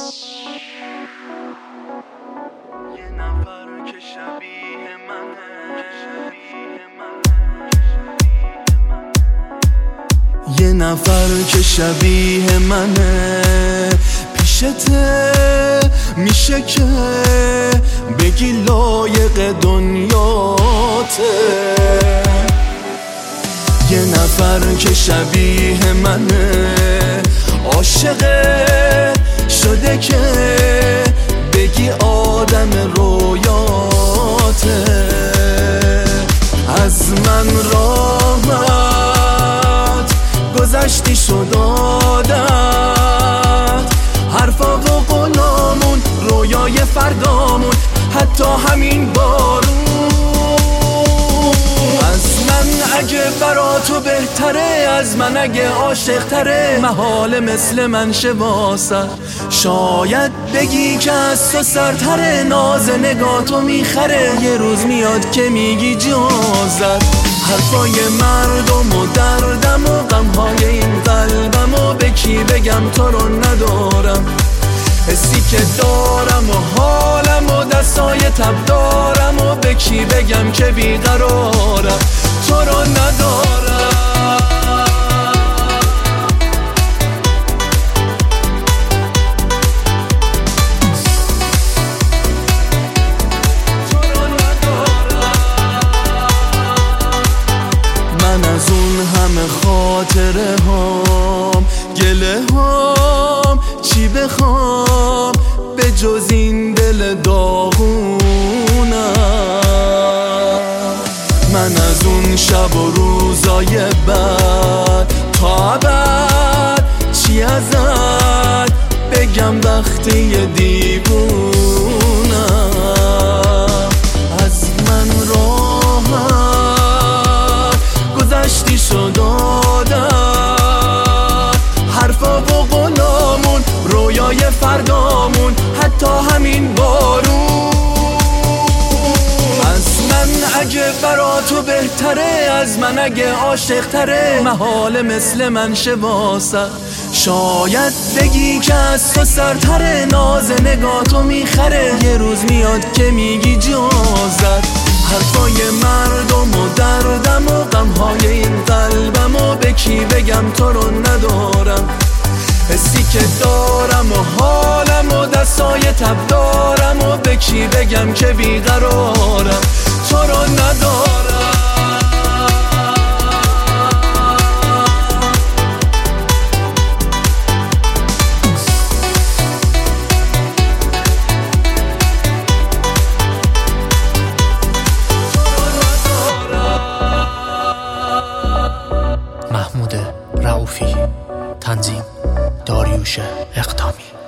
یه نفر که شبیه منه، یه نفر که شبیه منه پیشته میشه که بگی لایق دنیاته. یه نفر که شبیه منه عاشقه شده که بگی آدم رویاته. از من راحت گذشتی شد عادت، حرفا و قولامون رویای فردامون، حتی همین بارون. از من اگه برا تو بهتره، از من اگه عاشق تره، محاله مثل من شه واسه. شاید بگی که از تو سرتره، ناز نگاه تو میخره، یه روز میاد که میگی جازت. حرفای مردم و دردم و غمهای این قلبم و به کی بگم تو رو ندارم. حسی که دارم و حالم و دستای تب دارم و به کی بگم که بیقرارم، تو رو ندارم. من از اون همه خاطره هام گله هام چی بخوام به جز این دل داغونم. من از اون شب و روزای بعد تا ابد چی ازت بگم وقتی دیوونم. از من راحت گذشتی شد عادت، حرفا و قولامون رویای فردامون، حتی همین بارون. از من اگه برا تو بهتره، از من اگه عاشق تره، محاله مثل من شه واسه. شاید بگی که از تو سرتره، ناز نگاه تو میخره، یه روز میاد که میگی جازت. حرفای مردم و دردم و غمهای این قلبم و به کی بگم تو رو ندارم. حسی که دارم و حالم و دستای تب دارم و به کی بگم که بیقرارم، تو رو ندارم. محمود رؤوفی، تنظیم داریوش اقدامی.